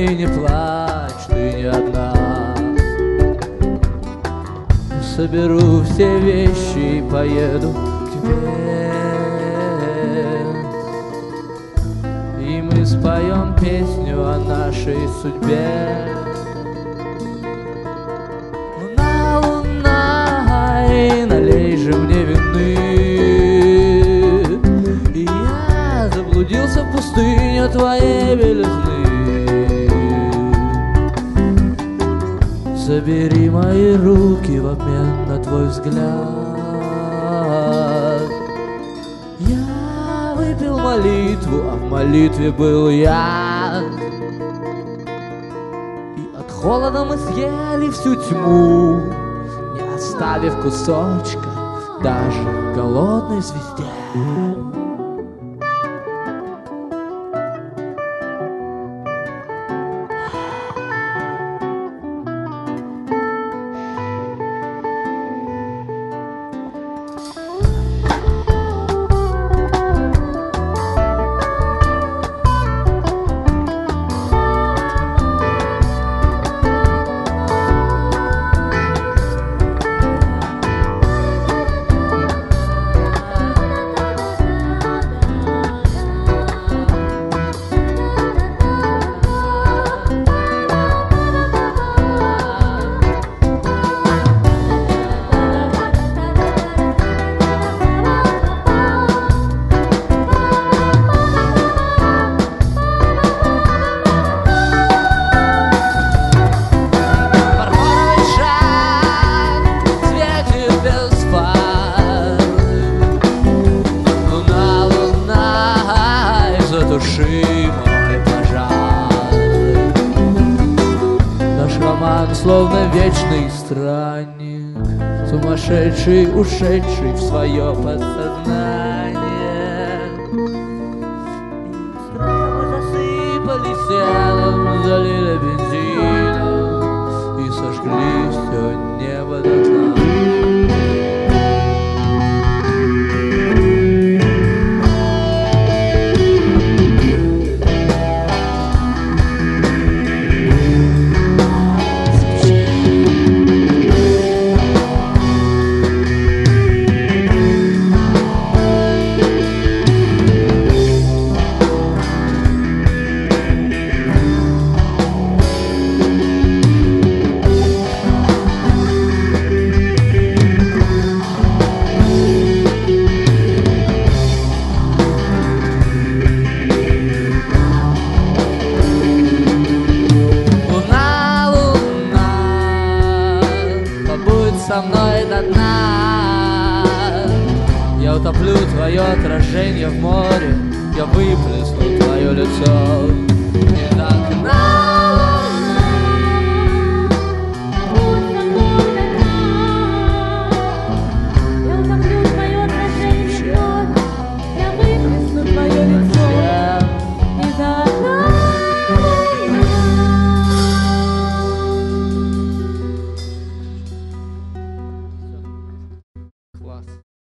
не плачь, ты не одна. Соберу все вещи и поеду к тебе, и мы споем песню о нашей судьбе. Луна, луна, и налей же мне вины, и я заблудился в пустыне твоей белизны. Забери мои руки в обмен на твой взгляд. Я выпил молитву, а в молитве был яд. И от холода мы съели всю тьму, не оставив кусочка даже голодной звезде. Словно вечный странник, сумасшедший, ушедший в свое подсознание. Страхи засыпали селом, залили бензином и сожгли все небо до дна. Со мной до дна. Я утоплю твое отражение в море, я выплесну